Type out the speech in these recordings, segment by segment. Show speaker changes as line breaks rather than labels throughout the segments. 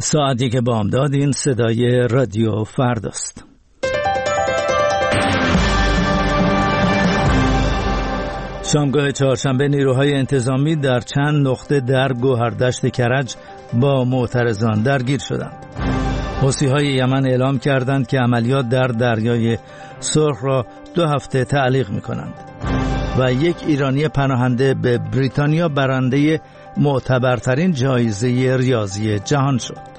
ساعتی که بامداد، این صدای رادیو فرداست. شامگاه چهارشنبه نیروهای انتظامی در چند نقطه در گوهردشت کرج با معترضان درگیر شدند. حوثی‌های یمن اعلام کردند که عملیات در دریای سرخ را 2 هفته تعلیق می‌کنند و یک ایرانی پناهنده به بریتانیا برنده معتبرترین جایزه ریاضی جهان شد.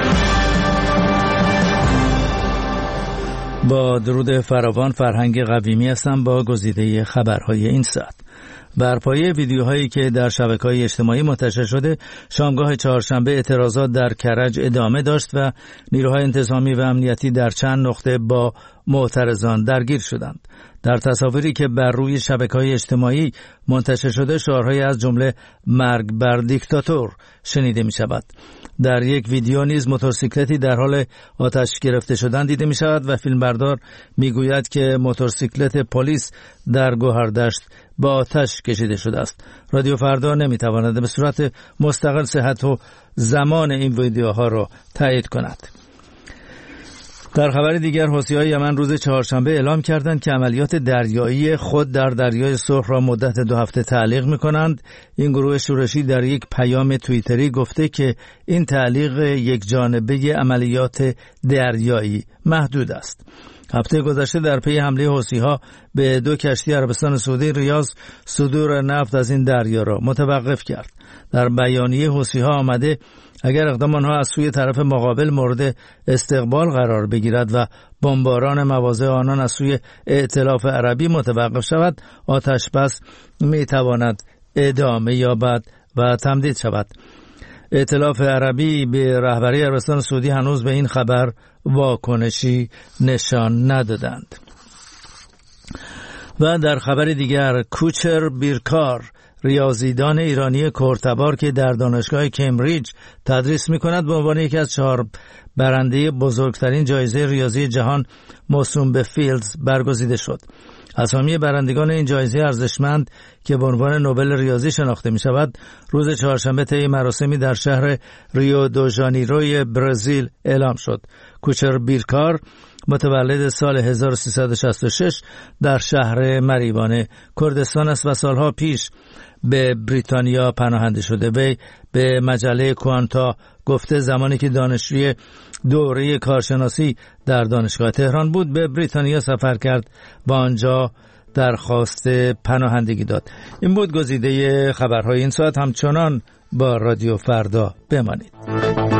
با درود فراوان، فرهنگ قویمی هستم با گزیده خبرهای این ساعت. بر پایه ویدیوهایی که در شبکه‌های اجتماعی منتشر شده، شامگاه چهارشنبه اعتراضات در کرج ادامه داشت و نیروهای انتظامی و امنیتی در چند نقطه با معترضان درگیر شدند. در تصاویری که بر روی شبکه‌های اجتماعی منتشر شده، شعارهایی از جمله مرگ بر دیکتاتور شنیده می‌شود. در یک ویدیو نیز موتورسیکلتی در حال آتش گرفته شدن دیده می شود و فیلمبردار می گوید که موتورسیکلت پلیس در گوهردشت به آتش کشیده شده است. رادیو فردا نمی تواند به صورت مستقل صحت و زمان این ویدیوها را تایید کند. در خبر دیگر، حوثی‌های یمن روز چهارشنبه اعلام کردند که عملیات دریایی خود در دریای سرخ را مدت 2 هفته تعلیق می‌کنند. این گروه شورشی در یک پیام توییتری گفته که این تعلیق یک جانبه عملیات دریایی محدود است. هفته گذشته در پی حمله حوثی‌ها به 2 کشتی عربستان سعودی، ریاض صدور نفت از این دریا را متوقف کرد. در بیانیه حوثی‌ها آمده اگر اقدام آنها از سوی طرف مقابل مورد استقبال قرار بگیرد و بمباران مواضع آنان از سوی ائتلاف عربی متوقف شود، آتش بس میتواند ادامه یابد و تمدید شود. ائتلاف عربی به رهبری عربستان سعودی هنوز به این خبر واکنشی نشان ندادند. و در خبر دیگر، کوچر بیرکار، ریاضیدان ایرانی کرتبار که در دانشگاه کمبریج تدریس می‌کند، به عنوان یکی از 4 برنده بزرگترین جایزه ریاضی جهان موسوم به فیلدز برگزیده شد. اسامی برندگان این جایزه ارزشمند که به عنوان نوبل ریاضی شناخته می‌شود، روز چهارشنبه طی مراسمی در شهر ریو دو ژانیروی برزیل اعلام شد. کوچر بیرکار متولد سال 1366 در شهر مریوان کردستان است و سالها پیش به بریتانیا پناهنده شده. وی به مجله کوانتا گفته زمانی که دانشجوی دوره کارشناسی در دانشگاه تهران بود، به بریتانیا سفر کرد و آنجا درخواست پناهندگی داد. این بود گزیده خبرهای این ساعت. همچنان با رادیو فردا بمانید.